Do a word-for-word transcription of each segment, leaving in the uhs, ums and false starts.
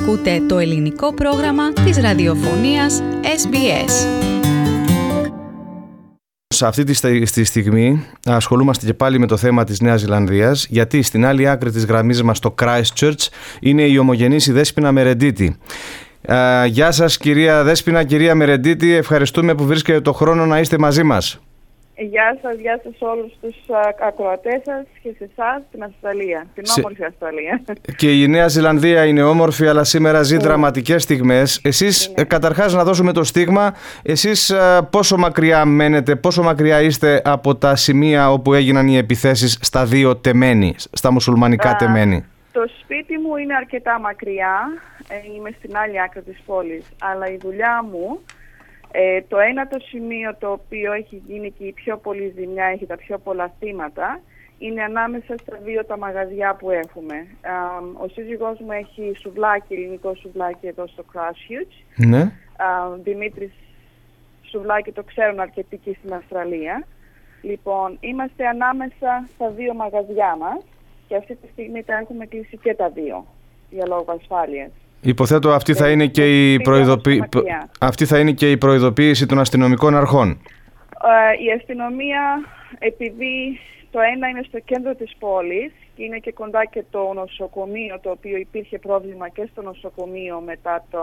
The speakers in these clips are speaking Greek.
Ακούτε το ελληνικό πρόγραμμα της ραδιοφωνίας ες μπι ες. Σε αυτή τη στιγμή ασχολούμαστε και πάλι με το θέμα της Νέας Ζηλανδίας, γιατί στην άλλη άκρη της γραμμής μας στο Christchurch είναι η ομογενής η Δέσποινα Μερεντίτη. Uh, γεια σας κυρία Δέσποινα, κυρία Μερεντίτη, ευχαριστούμε που βρίσκετε το χρόνο να είστε μαζί μας. Γεια σας, γεια σας όλους τους ακροατές σας και σε εσάς στην Αυστραλία, την σε... όμορφη Αυστραλία. Και η Νέα Ζηλανδία είναι όμορφη, αλλά σήμερα ζει mm. δραματικές στιγμές. Εσείς, mm. καταρχάς να δώσουμε το στίγμα, εσείς πόσο μακριά μένετε, πόσο μακριά είστε από τα σημεία όπου έγιναν οι επιθέσεις στα δύο τεμένη, στα μουσουλμανικά uh, τεμένη? Το σπίτι μου είναι αρκετά μακριά, είμαι στην άλλη άκρη της πόλης, αλλά η δουλειά μου, Ε, το ένα το σημείο το οποίο έχει γίνει και η πιο πολλή ζημιά, έχει τα πιο πολλά θύματα, είναι ανάμεσα στα δύο τα μαγαζιά που έχουμε. Ε, ο σύζυγός μου έχει σουβλάκι, ελληνικό σουβλάκι εδώ στο Christchurch. Ναι. Ε, Δημήτρης σουβλάκι το ξέρουν αρκετοί και στην Αυστραλία. Λοιπόν, είμαστε ανάμεσα στα δύο μαγαζιά μας και αυτή τη στιγμή τα έχουμε κλείσει και τα δύο για λόγω ασφάλειας. Υποθέτω αυτή θα, είναι και η προειδοποι... αυτή θα είναι και η προειδοποίηση των αστυνομικών αρχών. Ε, η αστυνομία, επειδή το ένα είναι στο κέντρο της πόλης και είναι και κοντά και το νοσοκομείο, το οποίο υπήρχε πρόβλημα και στο νοσοκομείο μετά το...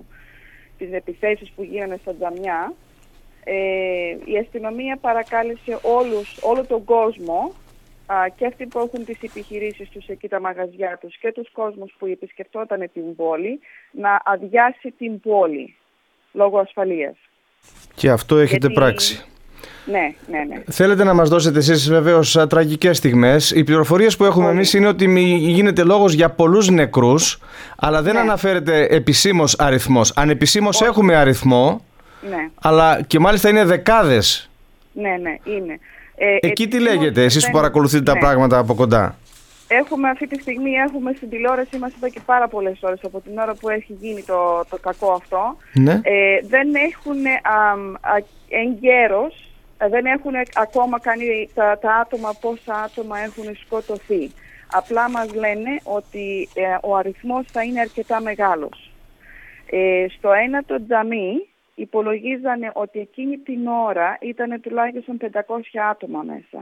τις επιθέσεις που γίνανε στα τζαμιά, ε, η αστυνομία παρακάλεσε όλους, όλο τον κόσμο, και αυτοί που έχουν τις επιχειρήσεις τους εκεί, τα μαγαζιά τους, και τους κόσμους που επισκεφτόταν την πόλη, να αδειάσει την πόλη λόγω ασφαλείας. Και αυτό έχετε Γιατί... πράξει. Ναι, ναι, ναι. Θέλετε να μας δώσετε εσείς βεβαίως τραγικές στιγμές. Οι πληροφορίες που έχουμε εμείς είναι ότι γίνεται λόγος για πολλούς νεκρούς, αλλά δεν ναι. αναφέρεται επισήμως αριθμός. Ανεπισήμως Όχι. έχουμε αριθμό, ναι. αλλά και μάλιστα είναι δεκάδες. Ναι, ναι, είναι. Ε, Εκεί τι λέγεται, εσείς που παρακολουθείτε ναι. τα πράγματα από κοντά? Έχουμε αυτή τη στιγμή, έχουμε στην τηλεόραση, είμαστε εδώ και πάρα πολλές ώρες από την ώρα που έχει γίνει το, το κακό αυτό. Ναι. Ε, δεν έχουν εγκαίρως, δεν έχουν ακόμα κάνει τα, τα άτομα, πόσα άτομα έχουν σκοτωθεί. Απλά μας λένε ότι ε, ο αριθμός θα είναι αρκετά μεγάλος. Ε, στο ένα το τζαμί, υπολογίζανε ότι εκείνη την ώρα ήταν τουλάχιστον πεντακόσια άτομα μέσα.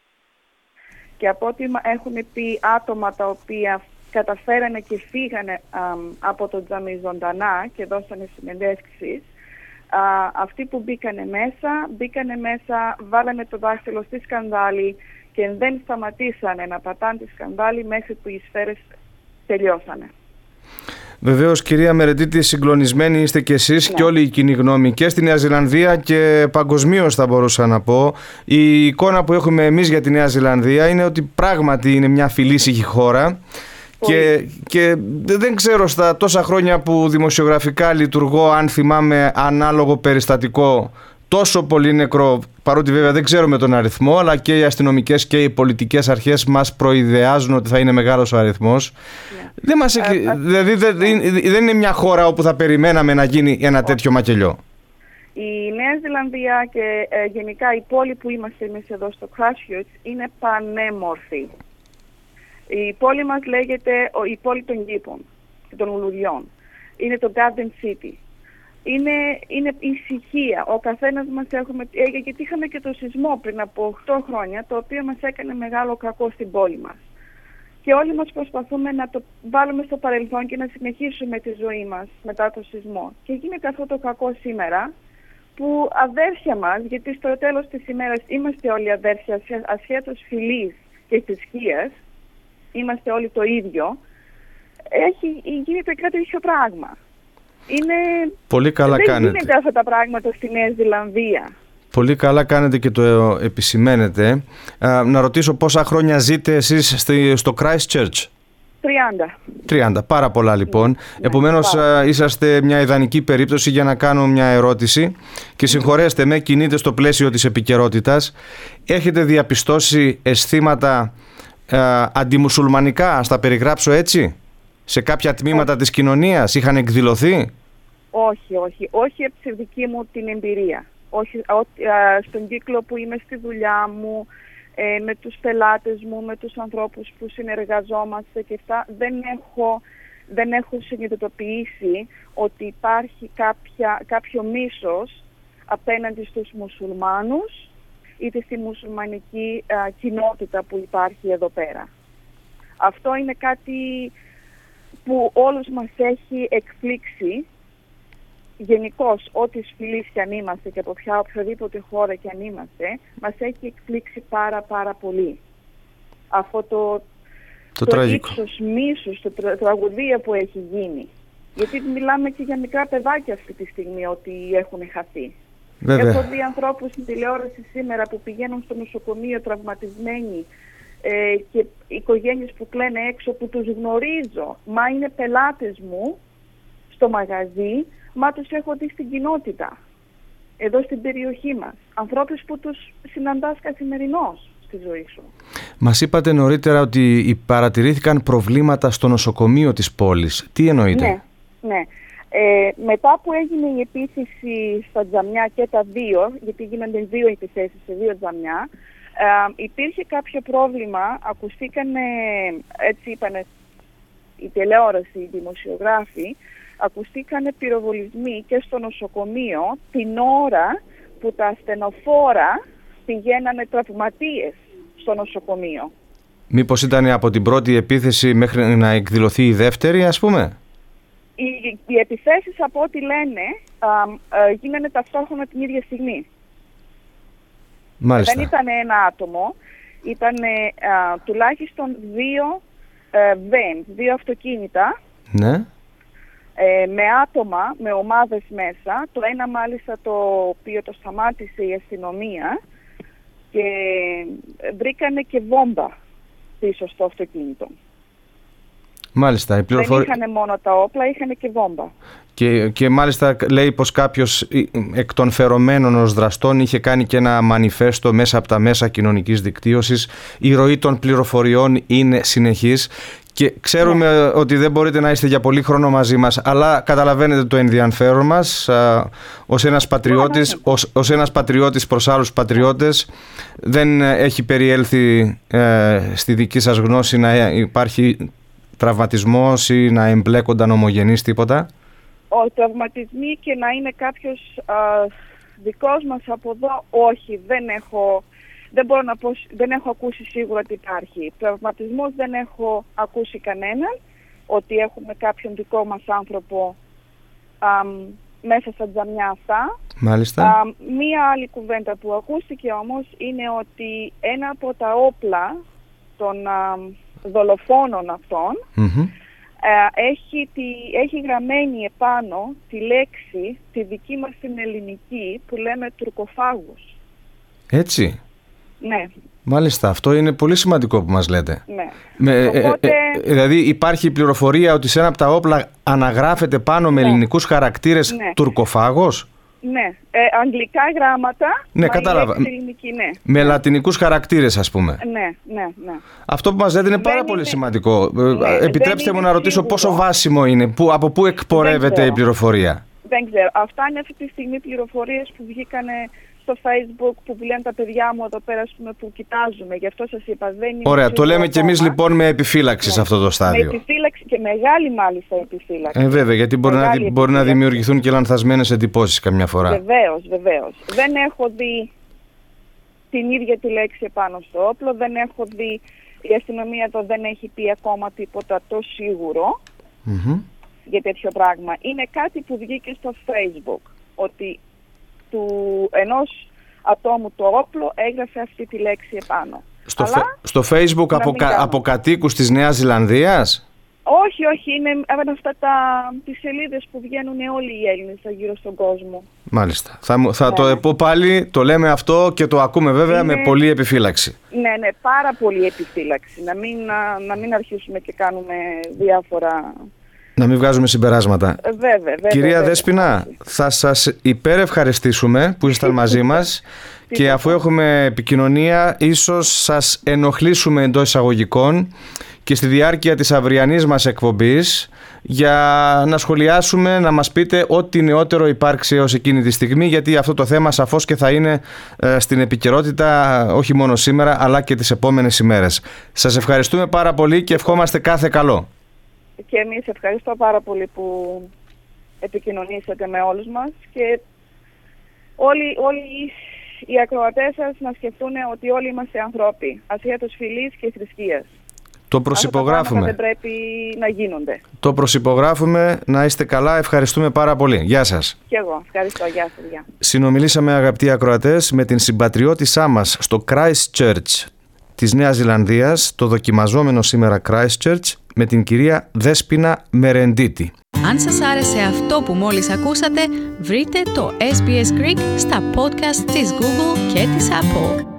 Και από ό,τι έχουν πει άτομα τα οποία καταφέρανε και φύγανε α, από το τζαμί ζωντανά και δώσανε συνεντεύξεις, α, αυτοί που μπήκανε μέσα, μπήκανε μέσα, βάλανε το δάχτυλο στη σκανδάλη και δεν σταματήσανε να πατάνε τη σκανδάλη μέχρι που οι σφαίρες τελειώσανε. Βεβαίως κυρία Μερεντίτη, συγκλονισμένοι είστε και εσείς ναι. και όλη η κοινή γνώμη και στη Νέα Ζηλανδία και παγκοσμίως θα μπορούσα να πω. Η εικόνα που έχουμε εμείς για τη Νέα Ζηλανδία είναι ότι πράγματι είναι μια φιλήσυχη χώρα και, και δεν ξέρω στα τόσα χρόνια που δημοσιογραφικά λειτουργώ αν θυμάμαι ανάλογο περιστατικό τόσο πολύ νεκρό, παρότι βέβαια δεν ξέρουμε τον αριθμό, αλλά και οι αστυνομικές και οι πολιτικές αρχές μας προειδεάζουν ότι θα είναι μεγάλος ο αριθμός. Ναι. Δεν μας, ε, δηλαδή δεν, δεν είναι μια χώρα όπου θα περιμέναμε να γίνει ένα όχι. τέτοιο μακελιό. Η Νέα Ζηλανδία και ε, γενικά η πόλη που είμαστε εμείς εδώ στο Christchurch είναι πανέμορφη. Η πόλη μας λέγεται η πόλη των κήπων και των λουλουδιών. Είναι το Garden City. Είναι, είναι ησυχία. Ο καθένας μας έχουμε... Ε, γιατί είχαμε και το σεισμό πριν από οκτώ χρόνια, το οποίο μας έκανε μεγάλο κακό στην πόλη μας. Και όλοι μας προσπαθούμε να το βάλουμε στο παρελθόν και να συνεχίσουμε τη ζωή μας μετά το σεισμό. Και γίνεται αυτό το κακό σήμερα, που αδέρφια μας, γιατί στο τέλος της ημέρας είμαστε όλοι αδέρφια, ασχέτως φυλής και θρησκείας, είμαστε όλοι το ίδιο, έχει, γίνεται κάτι τέτοιο πράγμα. Είναι... Πολύ καλά δεν κάνετε. Δεν γίνεται αυτά τα πράγματα στη Νέα Ζηλανδία. Πολύ καλά κάνετε και το επισημαίνετε. Α, να ρωτήσω πόσα χρόνια ζείτε εσείς στη, στο Christchurch? τριάντα. τριάντα, πάρα πολλά λοιπόν. Ναι, Επομένως α, είσαστε μια ιδανική περίπτωση για να κάνω μια ερώτηση και συγχωρέστε με, κινείτε στο πλαίσιο της επικαιρότητας. Έχετε διαπιστώσει αισθήματα α, αντιμουσουλμανικά, ας τα περιγράψω έτσι? Σε κάποια τμήματα όχι. της κοινωνίας είχαν εκδηλωθεί? Όχι, όχι. Όχι από τη δική μου την εμπειρία. Όχι, ό, α, στον κύκλο που είμαι στη δουλειά μου, ε, με τους πελάτες μου, με τους ανθρώπους που συνεργαζόμαστε και αυτά, δεν έχω δεν έχω συνειδητοποιήσει ότι υπάρχει κάποια, κάποιο μίσος απέναντι στους μουσουλμάνους είτε στη μουσουλμανική α, κοινότητα που υπάρχει εδώ πέρα. Αυτό είναι κάτι που όλους μας έχει εκπλήξει. Γενικώς, ό,τι φυλής κι αν είμαστε και από ποια οποιαδήποτε χώρα κι αν είμαστε, μας έχει εκπλήξει πάρα πάρα πολύ. Αυτό το, το, το ύψος μίσους, το τρα, τραγωδία που έχει γίνει. Γιατί μιλάμε και για μικρά παιδάκια αυτή τη στιγμή ότι έχουν χαθεί. Βέβαια. Έχω δει ανθρώπους στην τηλεόραση σήμερα που πηγαίνουν στο νοσοκομείο τραυματισμένοι ε, και οικογένειες που κλαίνε έξω που τους γνωρίζω. Μα είναι πελάτες μου στο μαγαζί, μα τους έχω δει στην κοινότητα, εδώ στην περιοχή μας. Ανθρώπους που τους συναντάς καθημερινώς στη ζωή σου. Μας είπατε νωρίτερα ότι παρατηρήθηκαν προβλήματα στο νοσοκομείο της πόλης. Τι εννοείτε? Ναι, ναι. Ε, μετά που έγινε η επίθεση στα τζαμιά και τα δύο, γιατί γίνονται δύο επιθέσεις σε δύο τζαμιά, ε, υπήρχε κάποιο πρόβλημα, ακουστήκανε, έτσι είπανε η τηλεόραση, οι δημοσιογράφοι, ακουστήκανε πυροβολισμοί και στο νοσοκομείο την ώρα που τα ασθενοφόρα πηγαίνανε τραυματίες στο νοσοκομείο. Μήπως ήταν από την πρώτη επίθεση μέχρι να εκδηλωθεί η δεύτερη, ας πούμε? Οι, οι επιθέσεις, από ό,τι λένε, α, α, γίνανε ταυτόχρονα την ίδια στιγμή. Μάλιστα. Δεν ήταν ένα άτομο, ήταν τουλάχιστον δύο α, βεν, δύο αυτοκίνητα. Ναι. Ε, με άτομα, με ομάδες μέσα. Το ένα μάλιστα το οποίο το σταμάτησε η αστυνομία και βρήκανε και βόμβα πίσω στο αυτοκίνητο. Μάλιστα. Η πληροφορία... Δεν είχαν μόνο τα όπλα, είχαν και βόμβα. Και, και μάλιστα λέει πως κάποιος εκ των φερομένων ως δραστών είχε κάνει και ένα μανιφέστο μέσα από τα μέσα κοινωνικής δικτύωσης. Η ροή των πληροφοριών είναι συνεχής. Και ξέρουμε ναι. ότι δεν μπορείτε να είστε για πολύ χρόνο μαζί μας, αλλά καταλαβαίνετε το ενδιαφέρον μας α, ως ένας πατριώτης, ως, ως ένας πατριώτης προς άλλους πατριώτες. Δεν έχει περιέλθει ε, στη δική σας γνώση να υπάρχει τραυματισμός ή να εμπλέκονταν ομογενείς τίποτα? Ο τραυματισμοί και να είναι κάποιος α, δικός μας από εδώ, όχι, δεν έχω... Δεν μπορώ να πω, δεν έχω ακούσει σίγουρα ότι υπάρχει. Τραυματισμός δεν έχω ακούσει κανέναν, ότι έχουμε κάποιον δικό μας άνθρωπο α, μέσα στα τζαμιά αυτά. Μάλιστα. Α, μία άλλη κουβέντα που ακούστηκε όμως είναι ότι ένα από τα όπλα των α, δολοφόνων αυτών mm-hmm. α, έχει, τη, έχει γραμμένη επάνω τη λέξη, τη δική μας την ελληνική, που λέμε τουρκοφάγους. Έτσι. Ναι. Μάλιστα, αυτό είναι πολύ σημαντικό που μας λέτε. Ναι. Με, Οπότε... ε, ε, δηλαδή υπάρχει πληροφορία ότι σε ένα από τα όπλα αναγράφεται πάνω ναι. με ελληνικούς χαρακτήρες ναι. τουρκοφάγος. Ναι, ε, αγγλικά γράμματα, ναι, κατάλαβα. Ελληνική, ναι. Με λατινικούς χαρακτήρες, ας πούμε. Ναι, ναι, ναι. Αυτό που μας λέτε είναι πάρα δεν πολύ είναι... σημαντικό. Ναι, επιτρέψτε μου να ρωτήσω σίγουρο. πόσο βάσιμο είναι, που, από πού εκπορεύεται η πληροφορία? Δεν ξέρω. Αυτά είναι αυτή τη στιγμή πληροφορίες που βγήκανε στο Facebook, που λένε τα παιδιά μου εδώ πέρα, που κοιτάζουμε. Γι' αυτό σας είπα, δεν είναι... Ωραία, το λέμε κι εμείς λοιπόν με επιφύλαξη ναι. σε αυτό το στάδιο. Με επιφύλαξη και μεγάλη μάλιστα επιφύλαξη. Ε, βέβαια, γιατί μπορεί να, μπορεί να δημιουργηθούν και λανθασμένες εντυπώσεις καμιά φορά. Βεβαίως, βεβαίως. Δεν έχω δει την ίδια τη λέξη επάνω στο όπλο, δεν έχω δει, η αστυνομία εδώ δεν έχει πει ακόμα τίποτα το σίγουρο mm-hmm. για τέτοιο πράγμα. Είναι κάτι που βγήκε στο Facebook, ότι του ενός ατόμου το όπλο έγραφε αυτή τη λέξη επάνω. Στο, Αλλά, φε, στο Facebook από, κα, από κατοίκους της Νέας Ζηλανδίας? Όχι, όχι, είναι από αυτά τα, τις σελίδες που βγαίνουν όλοι οι Έλληνες γύρω στον κόσμο. Μάλιστα. Θα, θα ναι. το πω πάλι, το λέμε αυτό και το ακούμε βέβαια είναι... με πολύ επιφύλαξη. Ναι, ναι, πάρα πολύ επιφύλαξη. Να μην, να, να μην αρχίσουμε και κάνουμε διάφορα... Να μην βγάζουμε συμπεράσματα. Βέβαια, βέβαια. Κυρία βέβαια, Δέσποινα, βέβαια. θα σας υπερευχαριστήσουμε που ήσασταν μαζί μας και αφού έχουμε επικοινωνία, ίσως σας ενοχλήσουμε εντός εισαγωγικών και στη διάρκεια της αυριανής μας εκπομπής για να σχολιάσουμε, να μας πείτε ό,τι νεότερο υπάρξει έως εκείνη τη στιγμή, γιατί αυτό το θέμα σαφώς και θα είναι ε, στην επικαιρότητα όχι μόνο σήμερα αλλά και τις επόμενες ημέρες. Σας ευχαριστούμε πάρα πολύ και ευχόμαστε κάθε καλό. και εμείς ευχαριστώ πάρα πολύ που επικοινωνήσατε με όλους μας και όλοι, όλοι οι ακροατές σας να σκεφτούν ότι όλοι είμαστε ανθρώποι, ασχέτως φυλής και θρησκείας. Το προσυπογράφουμε. Αυτά τα δεν πρέπει να γίνονται. Το προσυπογράφουμε. Να είστε καλά. Ευχαριστούμε πάρα πολύ. Γεια σας. Και εγώ. Ευχαριστώ. Γεια σας. Γεια. Συνομιλήσαμε, αγαπητοί ακροατές, με την συμπατριώτησά μας στο Christchurch της Νέας Ζηλανδίας, το δοκιμαζόμενο σήμερα Christchurch, με την κυρία Δέσποινα Μερεντίτη. Αν σας άρεσε αυτό που μόλις ακούσατε, βρείτε το ες μπι ες Greek στα podcast της Google και της Apple.